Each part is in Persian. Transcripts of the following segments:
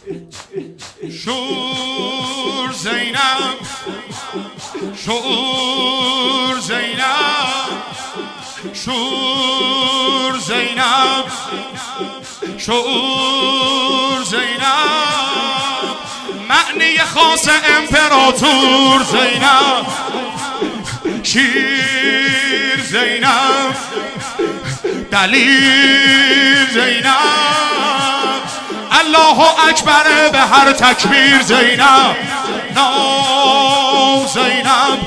شور زینب شور زینب شور زینب شور زینب معنی خاص امپراتور زینب شیر زینب دلیل زینب الله اکبر به هر تکبیر زینب نام زینب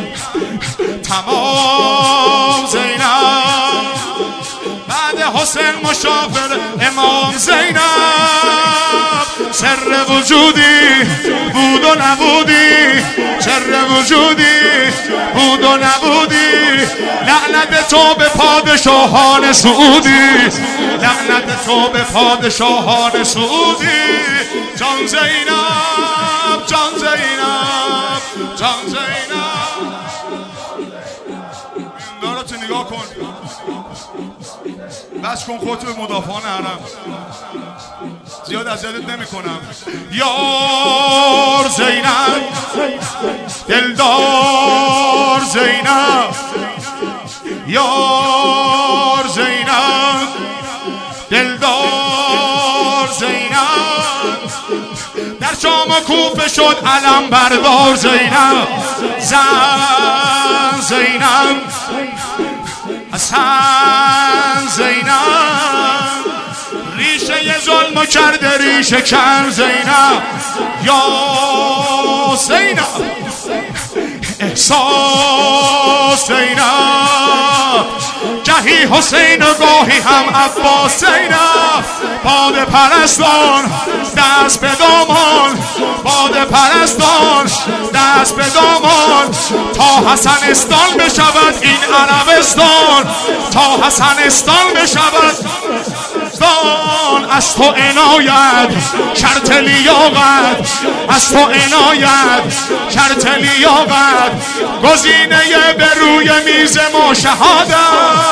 تمام زینب بعد حسین مشافر امام زینب سر وجودی بود و نبودی سر وجودی بود و نبودی لعنت تو به پادشاهان سعودی لعنت تو به پادشاهان سعودی جان زینب جان زینب جان زینب دارتو نگاه کن بس کن خودتو به مدافعان حرم زیاد اذیتت نمی کنم یار زینب دلدار زینب یار زینب دلدار زینب در شام و کوفه شد علم بردار زینب زن زینب حسن زینب ریشه ظلم کرده ریشه کن زینب یا زینب احساس زینب گهی حسین و گاهی هم عباس زینب باد پرستان دست به دامان باد پرستان دست به دامان تا حسنستان بشود این عربستان تا حسنستان بشود از تو عنایت شرط لیاقت از تو عنایت شرط لیاقت گزینه به روی میز ما شهادت